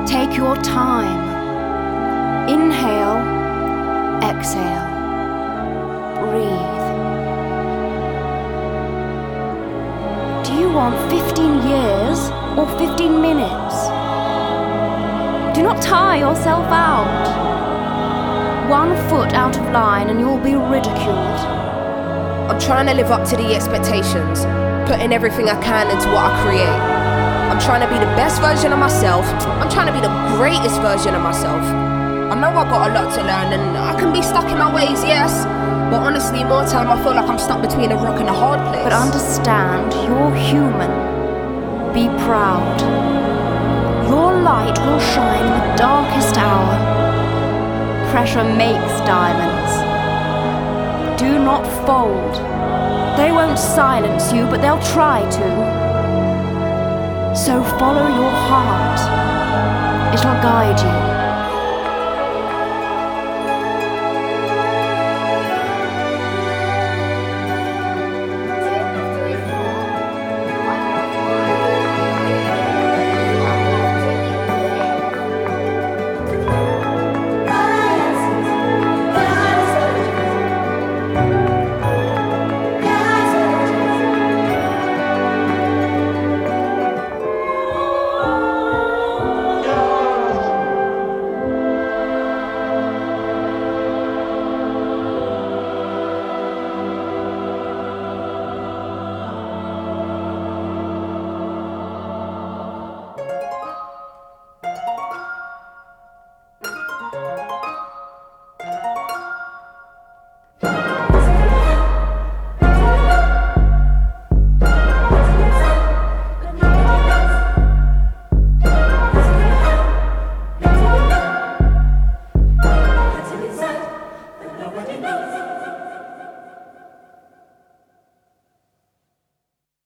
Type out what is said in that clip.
Take your time. Inhale, exhale, breathe. Do you want 15 years or 15 minutes? Do not tire yourself out. 1 foot out of line and you'll be ridiculed. I'm trying to live up to the expectations, putting everything I can into what I create. I'm trying to be the best version of myself. I'm trying to be the greatest version of myself. I know I've got a lot to learn and I can be stuck in my ways, yes. But honestly, more time I feel like I'm stuck between a rock and a hard place. But understand, you're human. Be proud. Your light will shine in the darkest hour. Pressure makes diamonds. Do not fold. They won't silence you, but they'll try to. So follow your heart. It'll guide you.